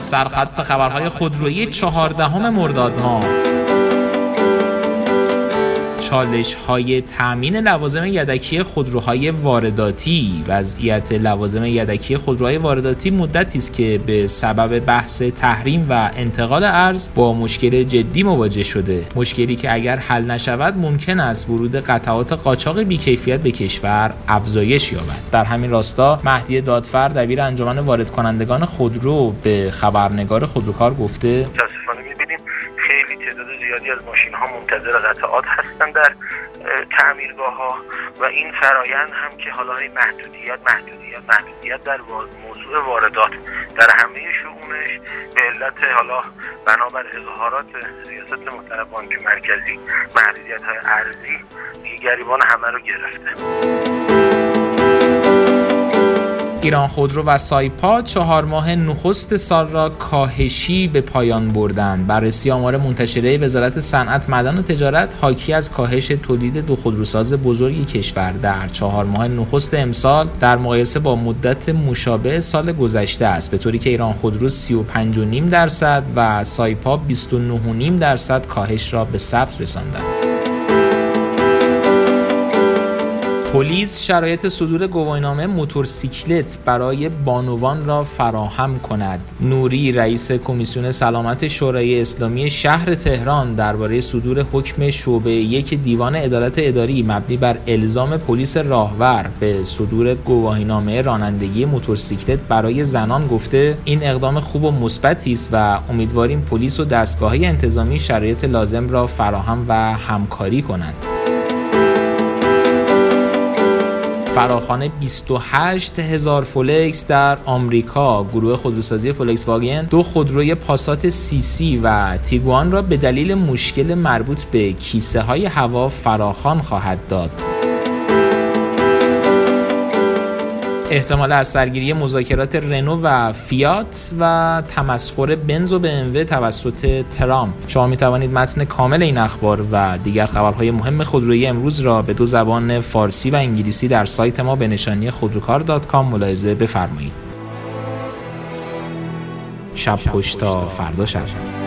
سرخط خبرهای خودرویی 14 مرداد ماه. چالش‌های تامین لوازم یدکی خودروهای وارداتی. وضعیت لوازم یدکی خودروهای وارداتی مدتی است که به سبب بحث تحریم و انتقال ارز با مشکل جدی مواجه شده. مشکلی که اگر حل نشود ممکن است ورود قطعات قاچاق بی‌کیفیت به کشور افزایش یابد. در همین راستا مهدی دادفر دبیر انجمن وارد کنندگان خودرو به خبرنگار خودروکار گفته تعداد زیادی از ماشین ها منتظر قطعات هستن در تعمیرگاه‌ها و این فرایند هم که حالا محدودیت در موضوع واردات در همه شؤونش به علت حالا بنابر اظهارات ریاست محترم بانک مرکزی محدودیت‌های ارزی گریبان همه رو گرفته. ایران خودرو و سایپا 4 ماه نخست سال را کاهشی به پایان بردند. بررسی آمار منتشره وزارت صنعت، معدن و تجارت حاکی از کاهش تولید دو خودروساز بزرگ کشور در 4 ماه نخست امسال در مقایسه با مدت مشابه سال گذشته است، به طوری که ایران خودرو 35.5% و سایپا 29.5% کاهش را به ثبت رساندند. پلیس شرایط صدور گواهینامه موتورسیکلت برای بانوان را فراهم کند. نوری رئیس کمیسیون سلامت شورای اسلامی شهر تهران درباره صدور حکم شعبه 1 دیوان عدالت اداری مبنی بر الزام پلیس راهور به صدور گواهینامه رانندگی موتورسیکلت برای زنان گفته این اقدام خوب و مثبتی است و امیدواریم پلیس و دستگاه‌های انتظامی شرایط لازم را فراهم و همکاری کنند. فراخوان 28,000 فولکس در آمریکا. گروه خودروسازی فولکس واگن 2 خودروی پاسات CC و تیگوان را به دلیل مشکل مربوط به کیسه های هوا فراخوان خواهد داد. احتمال از سرگیری مذاکرات رنو و فیات و تمسخر بنز و BMW توسط ترامپ. شما می توانید متن کامل این اخبار و دیگر خبرهای مهم خودرویی امروز را به 2 زبان فارسی و انگلیسی در سایت ما به نشانی خودروکار.com ملاحظه بفرمایید. شب خوش تا فردا شب.